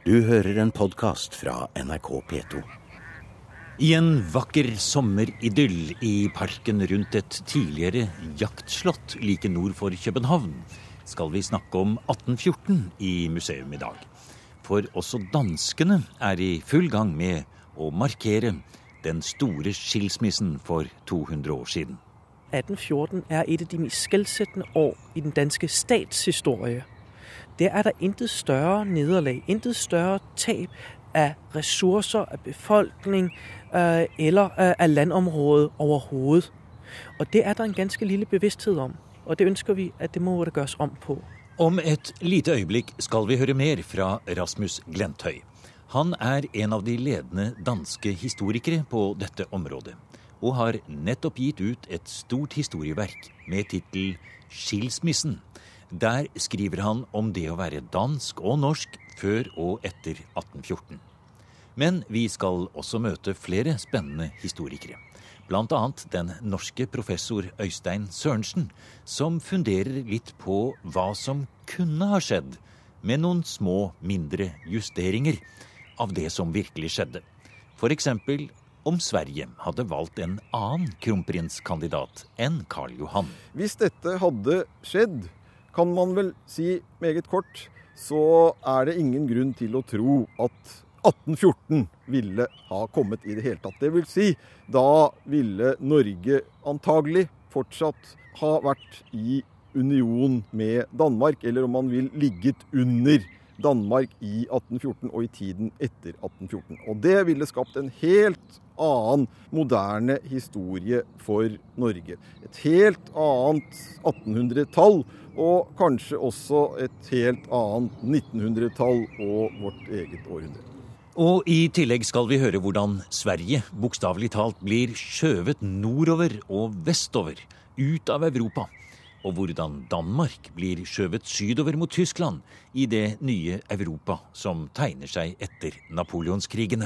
Du hører en podcast fra NRK P2. I en vakker sommeridyll i parken rundt et tidligere jaktslott like nord for København skal vi snakke om 1814 i museum i dag. For også danskene er i full gang med å markere den store skilsmissen for 200 år siden. 1814 er et av de mest skelsættende år i den danske statshistorie. Det er der intet større nederlag, intet større tab af ressourcer, af befolkning eller af landområdet overhovedet. Og det er der en ganske lille bevidsthed om, og det ønsker vi, at det må det gøres om på. Om et lite øyeblikk skal vi høre mer fra Rasmus Glenthøy. Han er en av de ledende danske historikere på dette området, og har nettopp gitt ut et stort historieverk med titel Skilsmissen. Der skriver han om det å være dansk og norsk før og etter 1814. Men vi skal også møte flere spennende historikere. Blant annet den norske professor Øystein Sørensen, som funderer litt på hva som kunne ha skjedd, med noen små, mindre justeringer av det som virkelig skjedde. For eksempel om Sverige hadde valgt en annen kronprinskandidat enn Karl Johan. Hvis dette hadde skjedd, kan man vel si meget kort, så er det ingen grunn til å tro at 1814 ville ha kommet i det hele tatt. Det vil si, da ville Norge antagelig fortsatt ha vært i union med Danmark, eller om man vil ligget under Danmark i 1814 og i tiden etter 1814. Og det ville skapt en helt annen moderne historie for Norge. Et helt annet 1800-tall, og kanskje også et helt annet 1900-tall og vårt eget århundre. Og i tillegg skal vi høre hvordan Sverige bokstavelig talt blir skjøvet nordover og vestover, ut av Europa, og hvordan Danmark blir skjøvet sydover mot Tyskland i det nye Europa som tegner seg etter Napoleonskrigene.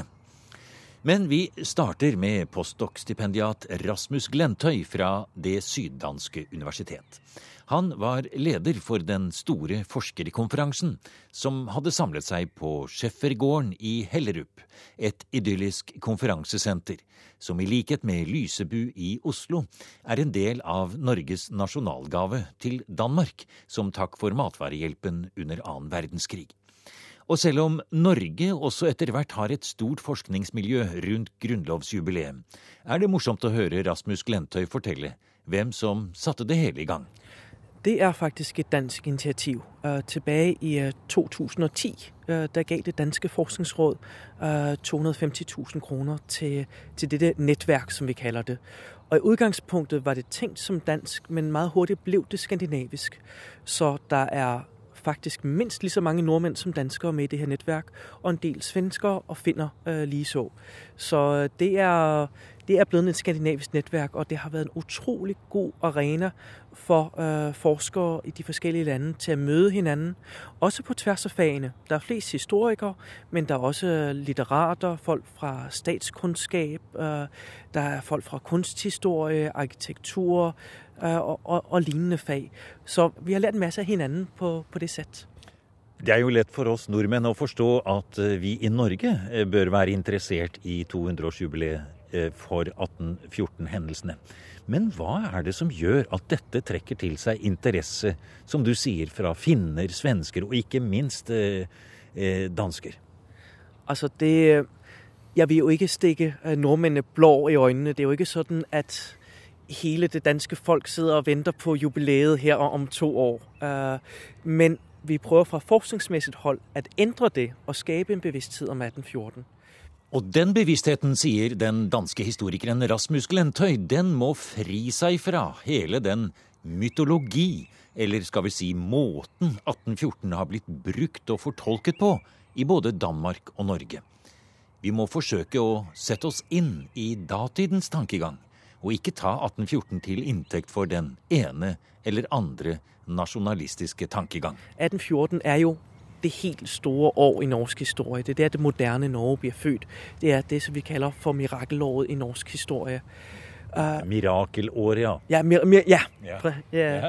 Men vi starter med postdoc-stipendiat Rasmus Glenthøy fra det syddanske universitet. Han var leder for den store forskerkonferansen som hadde samlet seg på Scheffergården i Hellerup, et idyllisk konferansesenter, som i likhet med Lysebu i Oslo er en del av Norges nasjonalgave til Danmark, som takk for matvarehjelpen under 2. verdenskrig. Og selv om Norge også etter hvert har et stort forskningsmiljø rundt grunnlovsjubileet, er det morsomt å høre Rasmus Glenthøy fortelle hvem som satte det hele i gang. Det er faktisk et dansk initiativ. Tilbage i 2010, der gav det danske forskningsråd 250.000 kroner til dette netværk, som vi kalder det. Og i udgangspunktet var det tænkt som dansk, men meget hurtigt blev det skandinavisk. Så der er faktisk mindst lige så mange nordmænd som danskere med i det her netværk, og en del svenskere og finner lige så. Så det er blevet et skandinavisk netværk, og det har været en utrolig god arena for forskere i de forskellige lande til at møde hinanden, også på tværs af fagene. Der er flest historikere, men der er også litterater, folk fra statskundskab, der er folk fra kunsthistorie, arkitektur og lignende fag. Så vi har lært en masse af hinanden på det sæt. Det er jo lett for oss nordmenn å forstå at vi i Norge bør være interessert i 200-årsjubileet for 1814-hendelsene. Men hva er det som gjør at dette trekker til seg interesse, som du sier, fra finner, svensker og ikke minst dansker? Altså jeg vil jo ikke stikke nordmændene blå i øjnene. Det er jo ikke sådan, at hele det danske folk sidder og venter på jubilæet her om 2 år. Men vi prøver fra forskningsmæssigt hold at ændre det og skabe en bevidsthed om 1814. Og den bevisstheten, sier den danske historikeren Rasmus Glenthøy, den må fri seg fra hele den mytologi, eller skal vi si måten 1814 har blitt brukt og fortolket på i både Danmark og Norge. Vi må forsøke å sette oss inn i datidens tankegang, og ikke ta 1814 til inntekt for den ene eller andre nasjonalistiske tankegang. 1814 er jo det helt store år i norsk historie. Det er der det moderne Norge bliver født. Det er det, som vi kalder for mirakelåret i norsk historie. Mirakelåret, ja. Ja,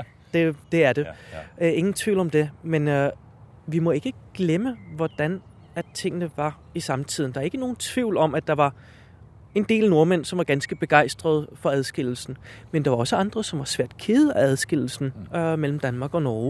det er det. Ingen tvivl om det. Men vi må ikke glemme, hvordan at tingene var i samtiden. Der er ikke nogen tvivl om, at der var en del nordmænd, som var ganske begejstrede for adskillelsen. Men der var også andre, som var svært kede af adskillelsen mellem Danmark og Norge.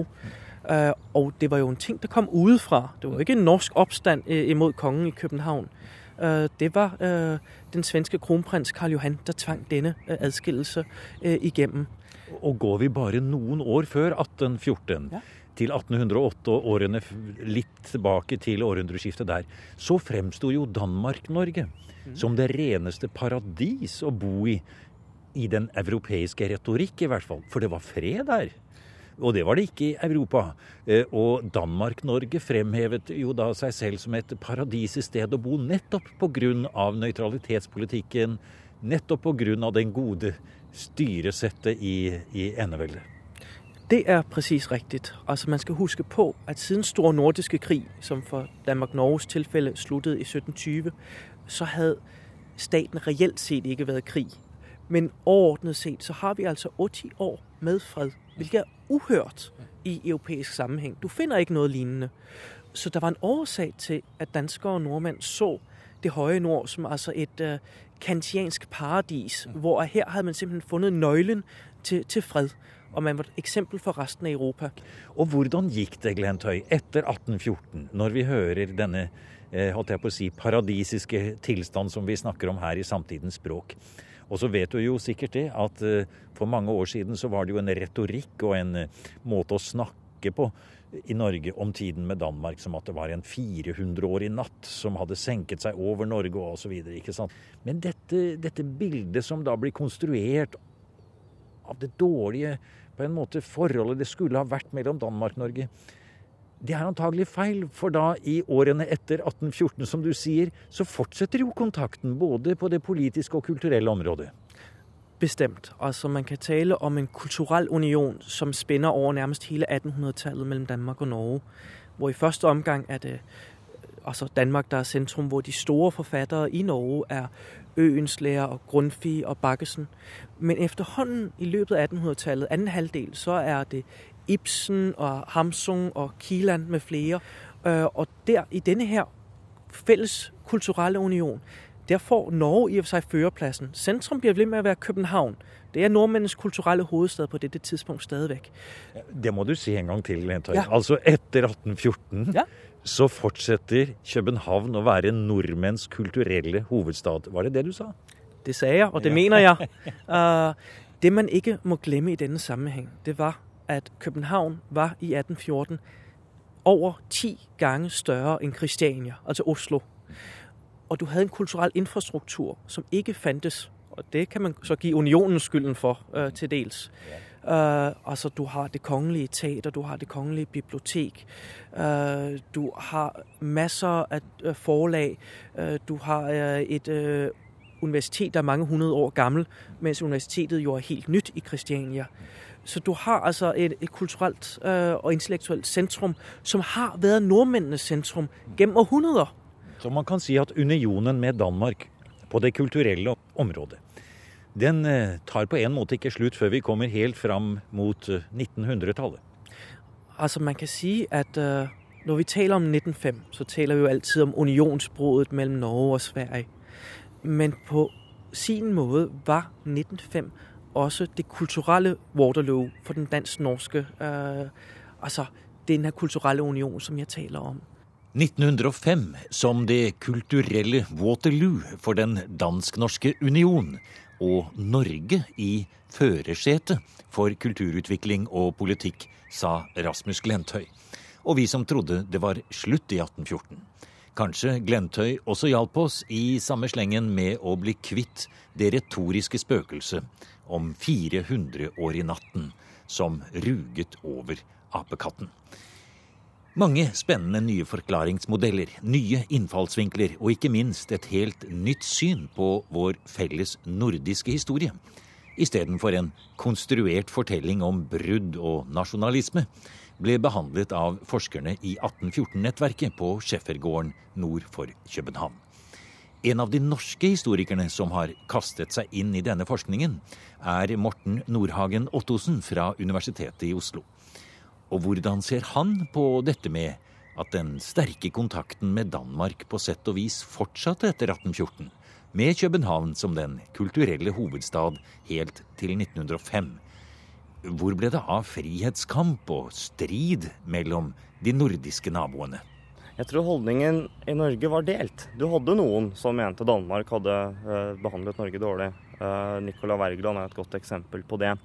Og det var jo en ting, der kom udefra. Det var ikke en norsk opstand imod kongen i København. Det var den svenske kronprins Karl Johan, der tvang denne adskillelse igennem. Og går vi bare noen år før 1814, til 1808 og årene litt tilbake til århundreskiftet der, så fremstod jo Danmark-Norge som det reneste paradis å bo i den europeiske retorikk i hvert fall. For det var fred der. Og det var det ikke i Europa. Og Danmark-Norge fremhevet jo da seg selv som et paradisisk sted å bo, nettopp på grunn av nøytralitetspolitikken, nettopp på grunn av den gode styresettet i enevældet. Det er præcis rigtigt. Altså man skal huske på, at siden Store Nordiske Krig, som for Danmark-Norges tilfælde sluttede i 1720, så havde staten reelt set ikke været krig. Men overordnet set, så har vi altså 80 år med fred, hvilket er uhørt i europæisk sammenhæng. Du finder ikke noget lignende. Så der var en årsag til, at danskere og nordmænd så det høje nord som altså et kantiansk paradis, hvor her havde man simpelthen fundet nøglen til fred. Og man var et eksempel for resten af Europa. Og hvordan gikk det, Glentøy, etter 1814, når vi hører denne holdt jeg på å si, paradisiske tilstand som vi snakker om her i samtidens språk? Og så vet du jo sikkert det, at for mange år siden så var det jo en retorikk og en måte å snakke på i Norge om tiden med Danmark, som at det var en 400-årig natt som hadde senket seg over Norge og så videre, ikke sant? Men dette bildet som da blir konstruert av det dårlige på en måte forholdet det skulle ha vært mellom Danmark-Norge, det er antagelig feil, for da i årene etter 1814, som du sier, så fortsetter jo kontakten både på det politiske og kulturelle området. Bestemt. Altså man kan tale om en kulturel union, som spænder over nærmest hele 1800-tallet mellem Danmark og Norge, hvor i første omgang er det altså Danmark, der er centrum, hvor de store forfattere i Norge er Øenslæger og Grundtvig og Baggesen. Men efterhånden i løbet af 1800-tallet, anden halvdel, så er det Ibsen og Hamsun og Kielland med flere. Og der i denne her fælles kulturelle union, der får Norge i og for sig førerpladsen. Centrum bliver ved med at være København. Det er nordmændenes kulturelle hovedstad på dette tidspunkt stadigvæk. Det må du si en gang til, Glentøy. Ja. Altså etter 1814, så fortsetter København å være nordmenns kulturelle hovedstad. Var det det du sa? Det sagde jeg, og det mener jeg. Det man ikke må glemme i denne sammenhæng, det var, at København var i 1814 over 10 gange større end Christiania, altså Oslo. Og du havde en kulturel infrastruktur, som ikke fandtes, og det kan man så give unionens skylden for til dels. Altså du har det kongelige teater, du har det kongelige bibliotek, du har masser af forlag, du har et universitet, der er mange 100 år gammel, mens universitetet jo er helt nyt i Christiania. Så du har altså et kulturelt og intellektuelt centrum, som har været nordmændenes centrum gennem århundreder. Så man kan si at unionen med Danmark på det kulturelle området, den tar på en måte ikke slutt før vi kommer helt frem mot 1900-tallet. Altså man kan sige, at når vi taler om 1905, så taler vi jo altid om unionsbruddet mellem Norge og Sverige. Men på sin måde var 1905 også det kulturelle Waterloo for den dansk-norske, altså den her kulturelle union, som jeg taler om. 1905 som det kulturelle Waterloo for den dansk-norske union, og Norge i førersetet for kulturutvikling og politikk, sa Rasmus Glentøy. Og vi som trodde det var slutt i 1814. Kanskje Glentøy også hjalp oss i samme slengen med å bli kvitt det retoriske spøkelset om 400 år i natten som ruget over apekatten. Mange spennende nye forklaringsmodeller, nye innfallsvinkler og ikke minst et helt nytt syn på vår felles nordiske historie. I stedet for en konstruert fortelling om brudd og nasjonalisme ble behandlet av forskerne i 1814-nettverket på Schæfergården nord for København. En av de norske historikerne som har kastet seg inn i denne forskningen er Morten Nordhagen Ottosen fra Universitetet i Oslo. Og hvordan ser han på dette med at den sterke kontakten med Danmark på sett og vis fortsatte etter 1814, med København som den kulturelle hovedstad helt til 1905. Hvor ble det av frihetskamp og strid mellom de nordiske naboene? Jeg tror holdningen i Norge var delt. Du hadde noen som mente Danmark hadde behandlet Norge dårlig. Nicolai Wergeland er et godt eksempel på det.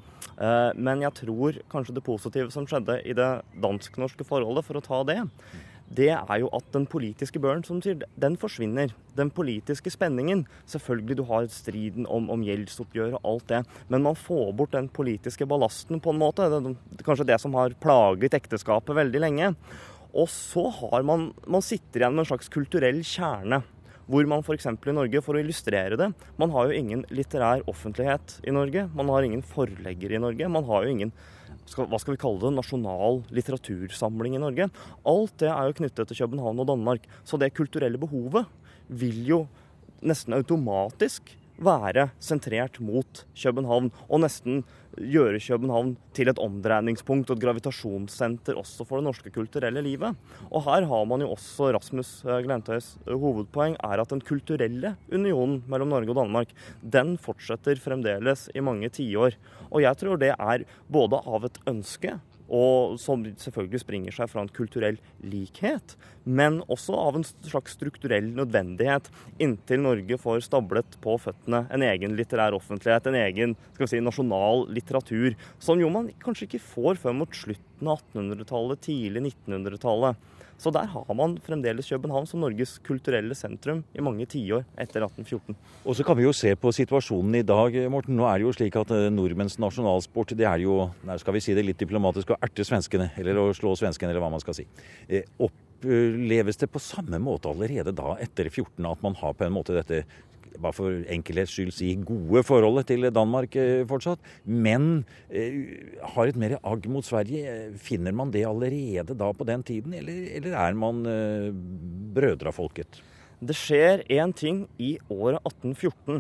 Men jeg tror kanskje det positive som skjedde i det dansk-norske forholdet, for å ta det, det er jo at den politiske børen, som sier, den forsvinner. Den politiske spenningen. Selvfølgelig du har striden om gjeldsoppgjør og alt det, men man får bort den politiske ballasten på en måte. Det er kanskje det som har plaget ekteskapet veldig lenge. Og så har man sitter igjen med en slags kulturell kjerne, hvor man for eksempel i Norge, for å illustrere det, man har jo ingen litterær offentlighet i Norge, man har ingen forlegger i Norge, man har jo ingen, hva skal vi kalle det, nasjonal litteratursamling i Norge. Alt det er jo knyttet til København og Danmark, så det kulturelle behovet vil jo nesten automatisk være sentrert mot København, og nesten gjøre København til et omdreiningspunkt og et gravitasjonssenter også for det norske kulturelle livet. Og her har man jo også Rasmus Glenthøys hovedpoeng, er at den kulturelle unionen mellom Norge og Danmark, den fortsetter fremdeles i mange tiår. Og jeg tror det er både av et ønske, og som selvfølgelig springer seg fra en kulturell likhet, men også av en slags strukturell nødvendighet inntil Norge får stablet på føttene en egen litterær offentlighet, en egen nasjonal litteratur, som jo man kanskje ikke får før mot slutten av 1800-tallet, tidlig 1900-tallet. Så der har man fremdeles København som Norges kulturelle sentrum i mange tiår etter 1814. Og så kan vi jo se på situasjonen i dag, Morten. Nå er det jo slik at nordmenns nasjonalsport, det er jo, skal vi si det litt diplomatisk, å erte svenskene, eller å slå svenskene, eller hva man skal si. Oppleves det på samme måte allerede da, etter 14, at man har på en måte dette, bare for enkelhets skyld si, gode forholdet til Danmark fortsatt, men har et mer agg mot Sverige? Finner man det allerede da på den tiden, eller er man brødre av folket? Det skjer en ting i året 1814,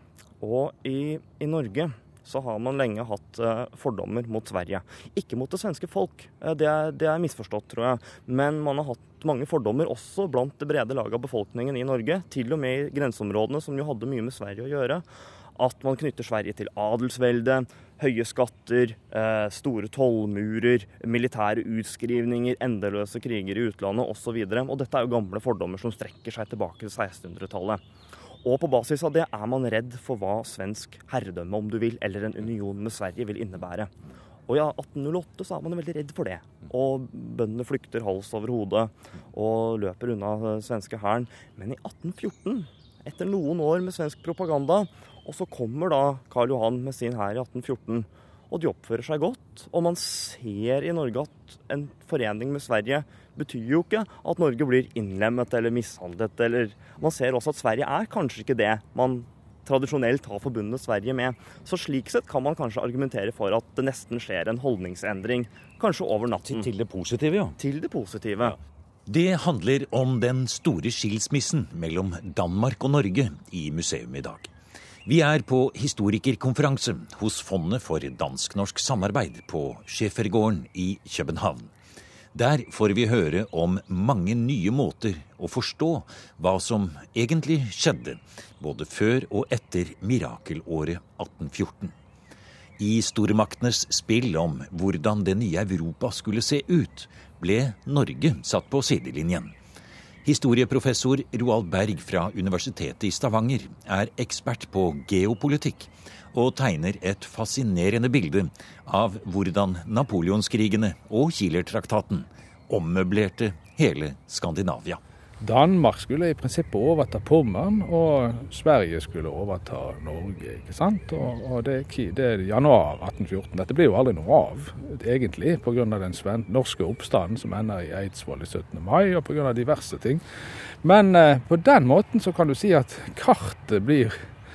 og i Norge så har man lenge hatt fordommer mot Sverige. Ikke mot det svenske folk, det er misforstått, tror jeg. Men man har hatt mange fordommer også blant det brede laget av befolkningen i Norge, til og med i grenseområdene som jo hadde mye med Sverige å gjøre. At man knytter Sverige til adelsvelde, høye skatter, store tollmurer, militære utskrivninger, endeløse kriger i utlandet osv. Og dette er jo gamle fordommer som strekker seg tilbake til 1600-tallet. Og på basis av det er man redd for hva svensk herredømme, om du vil, eller en union med Sverige vil innebære. Og i 1808 så er man veldig redd for det. Og bøndene flykter hals over hodet og løper unna svenske hæren. Men i 1814, etter noen år med svensk propaganda, og så kommer da Karl Johan med sin hær i 1814, og de oppfører seg godt. Og man ser i Norge at en forening med Sverige betyr jo ikke at Norge blir innlemmet eller mishandlet. Eller man ser også at Sverige er kanskje ikke det man tradisjonelt har forbundet Sverige med. Så slik sett kan man kanskje argumentere for at det nesten skjer en holdningsendring, kanskje over natten. Til det positive, ja. Til det positive. Ja. Det handler om den store skilsmissen mellom Danmark og Norge i museum i dag. Vi er på historikerkonferanse hos Fondet for dansk-norsk samarbeid på Schæfergården i København. Der får vi høre om mange nye måter å forstå hva som egentlig skjedde, både før og etter mirakelåret 1814. I stormaktenes spill om hvordan det nye Europa skulle se ut, ble Norge satt på sidelinjen. Historieprofessor Roald Berg fra Universitetet i Stavanger er ekspert på geopolitikk og tegner et fascinerende bilde av hvordan Napoleonskrigene og Kielertraktaten ommøblerte hele Skandinavia. Danmark skulle i prinsippet overta Pommern, og Sverige skulle overta Norge, ikke sant? Og det er januar 1814. Dette blir jo aldri noe av, egentlig, på grunn av den norske oppstanden som ender i Eidsvoll i 17. mai, og på grunn av diverse ting. Men på den måten så kan du si at kartet blir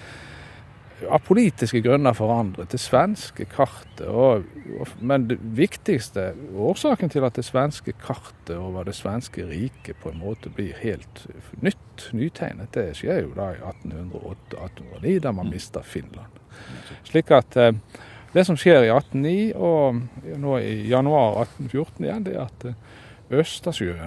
av politiske grunner forandret til svenske kartet. Men det viktigste årsaken til at det svenske kartet over det svenske riket på en måte blir helt nytegnet, det skjer jo da i 1808-1809, da man mister Finland. Slik at det som skjer i 1809 og nå i januar 1814 igjen, det er at Østersjøen på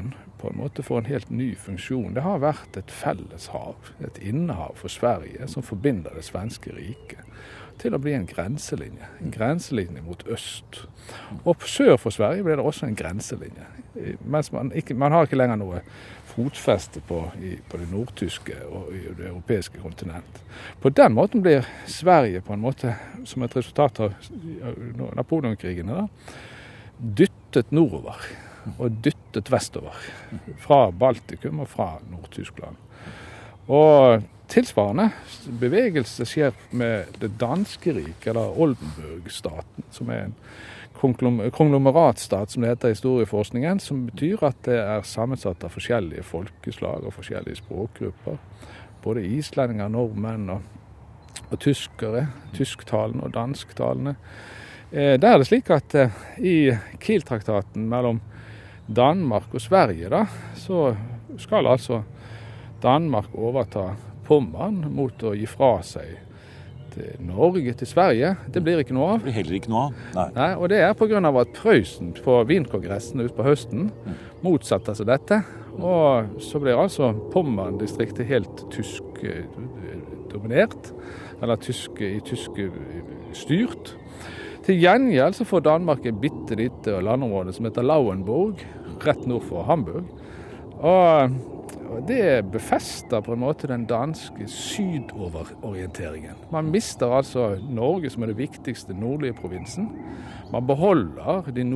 på en måte får en helt ny funksjon. Det har vært et felleshav, et innehav for Sverige som forbinder det svenske riket til å bli en grenselinje mot øst. Og sør for Sverige ble det også en grenselinje, mens man har ikke lenger noe fotfeste på det nordtyske og i det europeiske kontinent. På den måten blir Sverige på en måte, som et resultat av Napoleonkrigene, dyttet nordover og dyttet vestover fra Baltikum og fra Nord-Tyskland. Og tilsvarende bevegelse skjer med det danske riket, eller Oldenburg-staten, som er en konglomeratstat, som det heter i historieforskningen, som betyr at det er sammensatt av forskjellige folkeslag og forskjellige språkgrupper. Både islendinger, nordmenn og tyskere, tysktalende og dansktalende. Der er det slik at i Kiel-traktaten mellom Danmark og Sverige, så skal altså Danmark overta Pommern mot å gi fra seg til Norge, til Sverige. Det blir ikke noe av. Det blir heller ikke noe av. Nei, og det er på grunn av at Prøysen på Wienkongressen ut på høsten motsetter seg dette. Og så blir altså Pommern-distriktet helt tysk dominert, eller i tysk styrt. Til gjengjeld så får Danmark et bitte lite landområde som heter Lauenburg, rett nord for Hamburg. Og det befester på en måte den danske sydoverorienteringen. Man mister altså Norge, som er det viktigste nordlige provinsen. Man beholder de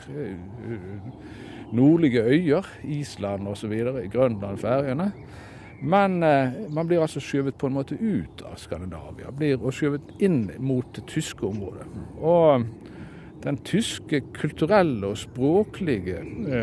nordlige øyer, Island og så videre, Grønland, Færøyene. Men man blir altså skjøvet på en måte ut av Skandinavia, og skjøvet inn mot det tyske området. Og den tyske kulturelle og språklige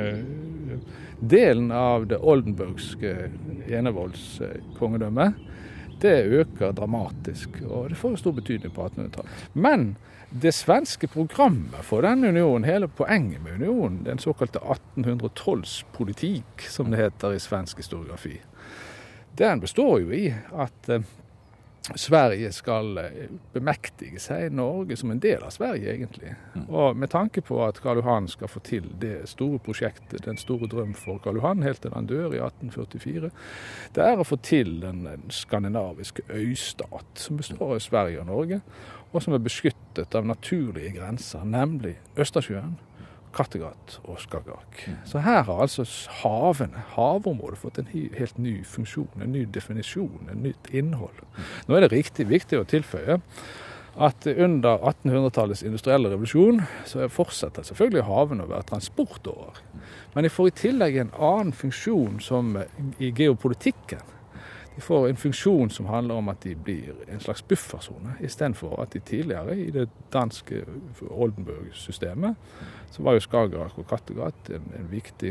delen av det oldenburgske enevoldskongedømmet, det øker dramatisk, og det får stor betydning på 1800-tallet. Men det svenske programmet for denne unionen, hele poenget med unionen, den såkalte 1812-politikk, som det heter i svensk historiografi, den består jo i at Sverige skal bemektige seg Norge som en del av Sverige, egentlig. Og med tanke på at Karl Johan skal få til det store prosjektet, den store drøm for Karl Johan, helt til han dør i 1844, det er å få til den skandinaviske øystat, som består av Sverige og Norge, og som er beskyttet av naturlige grenser, nemlig Østersjøen, Kattegat og Skagerrak. Så her har altså havområdet fått en helt ny funksjon, en ny definisjon, en nytt innhold. Nå er det riktig viktig å tilføye at under 1800-tallets industrielle revolusjon så fortsetter selvfølgelig havene å være transportårer. Men de får i tillegg en annen funksjon som i geopolitikken. De får en funksjon som handler om at de blir en slags buffersone, i stedet for at de tidligere i det danske Oldenburg-systemet, så var jo Skagerrak og Kattegat en viktig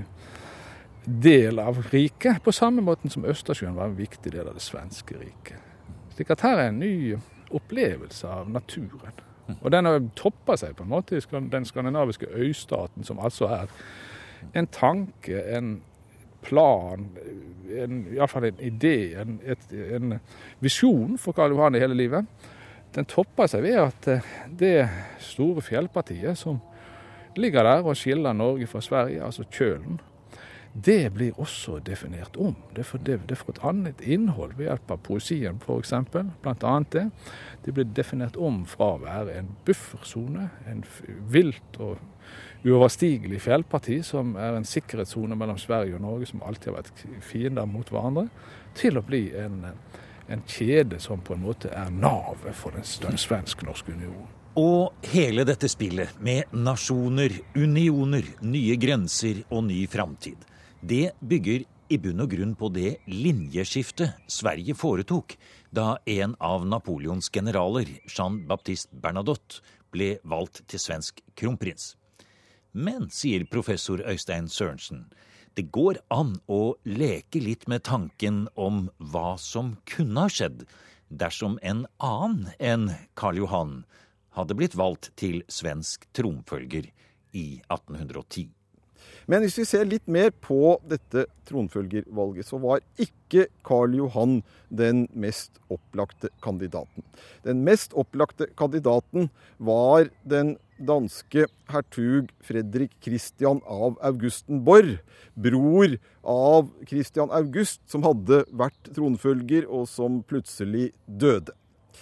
del av riket, på samme måte som Østersjøen var en viktig del av det svenske riket. Slik at her er en ny opplevelse av naturen. Og den har toppet seg på en måte i den skandinaviske øystaten, som altså er en tanke, en plan, i hvert fall en idé, en visjon for Karl Johan i hele livet. Den topper seg ved at det store fjellpartiet som ligger der og skiller Norge fra Sverige, altså Kjølen, det blir også definert om. Det får et annet innhold ved hjelp av poesien, for eksempel, blant annet det. Det blir definert om fra å være en buffersone, en vilt og uoverstigelig fjellparti, som er en sikkerhetszone mellom Sverige og Norge, som alltid har vært fiender mot hverandre, til å bli en kjede som på en måte er navet for den svensk-norske unionen. Og hele dette spillet med nasjoner, unioner, nye grenser og ny framtid, det bygger i bunn og grunn på det linjeskiftet Sverige foretok da en av Napoleons generaler, Jean-Baptiste Bernadotte, ble valgt til svensk kronprins. Men, sier professor Øystein Sørensen, det går an å leke litt med tanken om hva som kunne ha skjedd dersom en annen enn Karl Johan hadde blitt valgt til svensk tronfølger i 1810. Men hvis vi ser litt mer på dette tronfølgervalget, så var ikke Karl Johan den mest opplagte kandidaten. Den mest opplagte kandidaten var den danske hertug Fredrik Christian av Augustenborg, bror av Christian August, som hadde vært tronfølger og som plutselig døde.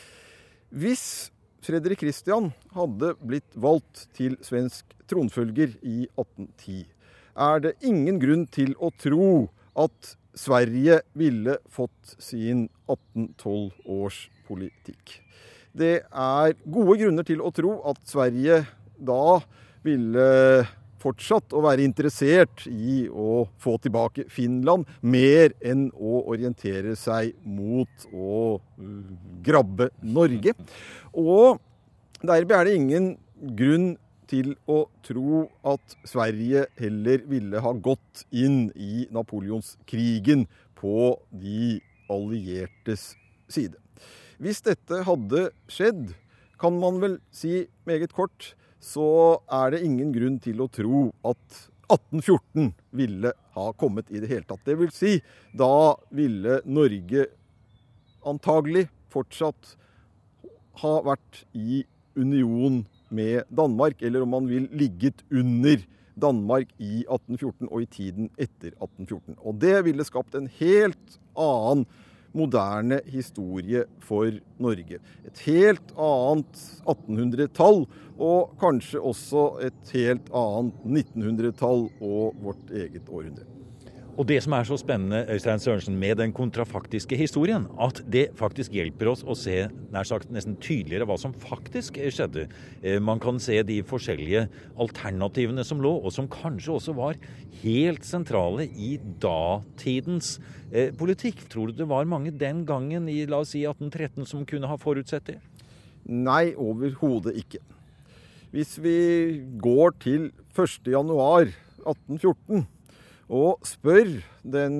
Hvis Fredrik Christian hadde blitt valgt til svensk tronfølger i 1810, er det ingen grunn til å tro at Sverige ville fått sin 1812-års politikk. Det er gode grunner til å tro at Sverige da ville fortsatt å være interessert i å få tilbake Finland, mer enn å orientere seg mot å grabbe Norge. Og dermed er det ingen grunn til å tro at Sverige heller ville ha gått inn i Napoleonskrigen på de alliertes side. Hvis dette hadde skjedd, kan man vel si meget kort, så er det ingen grunn til å tro at 1814 ville ha kommet i det hele tatt. Det vil si, da ville Norge antagelig fortsatt ha vært i union med Danmark, eller om man vil ligget under Danmark i 1814 og i tiden etter 1814. Og det ville skapt en helt annen moderne historie for Norge. Et helt annet 1800-tall, og kanskje også et helt annet 1900-tall og vårt eget århundre. Og det som er så spennende, Øystein Sørensen, med den kontrafaktiske historien, at det faktisk hjelper oss å se nær sagt nesten tydeligere hva som faktisk skjedde. Man kan se de forskjellige alternativene som lå, og som kanskje også var helt sentrale i datidens politikk. Tror du det var mange den gangen i, la oss si, 1813 som kunne ha forutsett det? Nei, overhodet ikke. Hvis vi går til 1. januar 1814, og spør den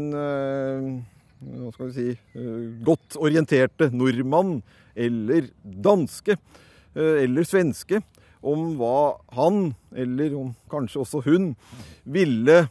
godt orienterte nordmann eller danske eller svenske om hva han, eller om kanskje også hun, ville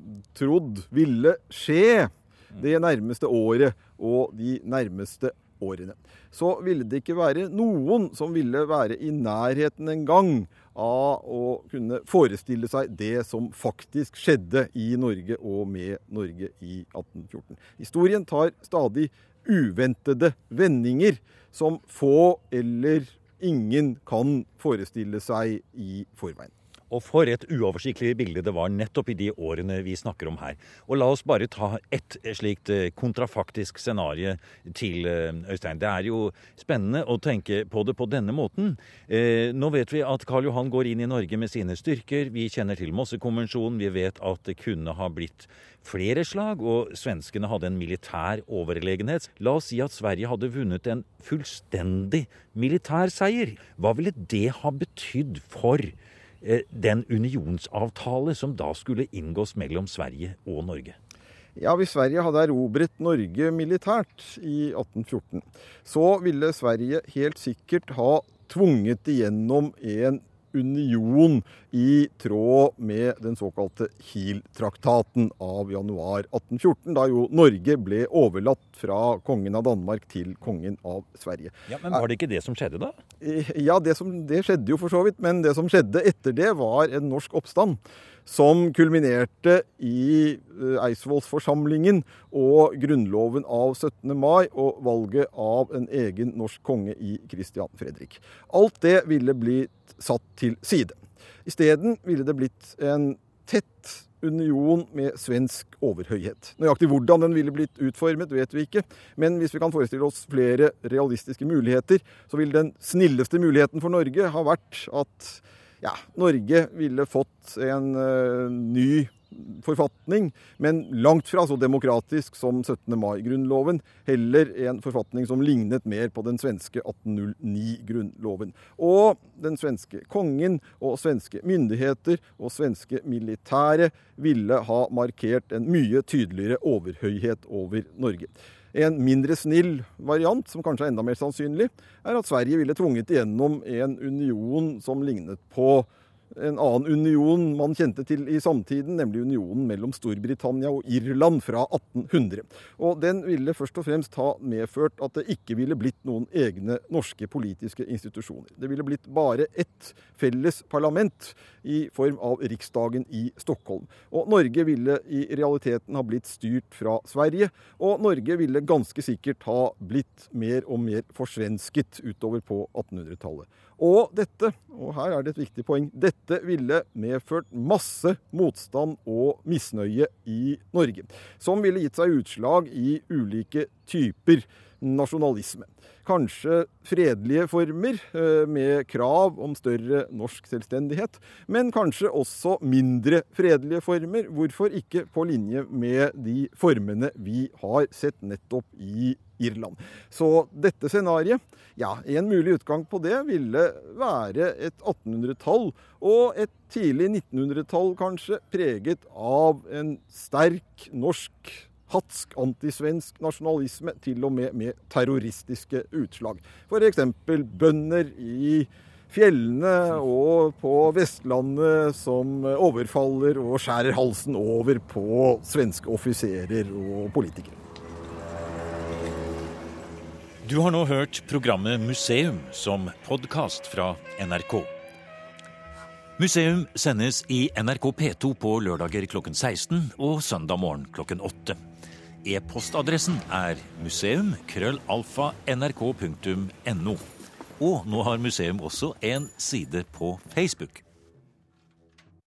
trodd ville skje det nærmeste året og de nærmeste årene. Så ville det ikke være noen som ville være i nærheten en gang av å kunne forestille seg det som faktisk skjedde i Norge og med Norge i 1814. Historien tar stadig uventede vendinger som få eller ingen kan forestille seg i forveien. Og for et uoversiktlig bilde det var nettopp i de årene vi snakker om her. Og la oss bare ta et slikt kontrafaktisk scenario til Øystein. Det er jo spennende å tenke på det på denne måten. Nå vet vi at Karl Johan går inn i Norge med sine styrker. Vi kjenner til Mossekonvensjonen. Vi vet at det kunne ha blitt flere slag, og svenskene hadde en militær overlegenhet. La oss si at Sverige hadde vunnet en fullstendig militær seier. Hva ville det ha betydd for den unionsavtale som da skulle inngås mellom Sverige og Norge? Ja, hvis Sverige hadde erobret Norge militært i 1814, så ville Sverige helt sikkert ha tvunget igjennom en union i tråd med den såkalte Kiel-traktaten av januar 1814, da jo Norge ble overlatt fra kongen av Danmark til kongen av Sverige. Ja, men var det ikke det som skjedde da? Ja, det skjedde jo for så vidt, men det som skjedde etter det var en norsk oppstand som kulminerte i Eidsvollsforsamlingen og grunnloven av 17. mai og valget av en egen norsk konge i Christian Fredrik. Alt det ville blitt satt til side. I stedet ville det blitt en tett union med svensk overhøyhet. Nøyaktig hvordan den ville blitt utformet, vet vi ikke. Men hvis vi kan forestille oss flere realistiske muligheter, så vil den snilleste muligheten for Norge ha vært at Norge ville fått en ny forfatning, men langt fra så demokratisk som 17. mai-grunnloven, heller en forfatning som lignet mer på den svenske 1809-grunnloven. Og den svenske kongen og svenske myndigheter og svenske militære ville ha markert en mye tydeligere overhøyhet over Norge. En mindre snill variant, som kanskje er enda mer sannsynlig, er at Sverige ville tvunget igjennom en union som lignet på en annen union man kjente til i samtiden, nemlig unionen mellom Storbritannia og Irland fra 1800. Og den ville først og fremst ha medført at det ikke ville blitt noen egne norske politiske institusjoner. Det ville blitt bare ett felles parlament i form av Riksdagen i Stockholm. Og Norge ville i realiteten ha blitt styrt fra Sverige, og Norge ville ganske sikkert ha blitt mer og mer forsvensket utover på 1800-tallet. Og dette, og her er det et viktig poeng, dette ville medført masse motstand og misnøye i Norge, som ville gitt seg utslag i ulike typer nasjonalisme. Kanskje fredelige former med krav om større norsk selvstendighet, men kanskje også mindre fredelige former, hvorfor ikke på linje med de formene vi har sett nettopp i Irland. Så dette scenariet, en mulig utgang på det ville være et 1800-tall og et tidlig 1900-tall kanskje preget av en sterk norsk hatsk antisvensk nasjonalisme, til og med terroristiske utslag. For eksempel bønder i fjellene og på Vestlandet som overfaller og skjærer halsen over på svenske offiserer og politikere. Du har nå hørt programmet Museum som podcast fra NRK. Museum sendes i NRK P2 på lørdager klokken 16 og søndag morgen klokken 8. E-postadressen er museum@nrk.no. Og nå har museum også en side på Facebook.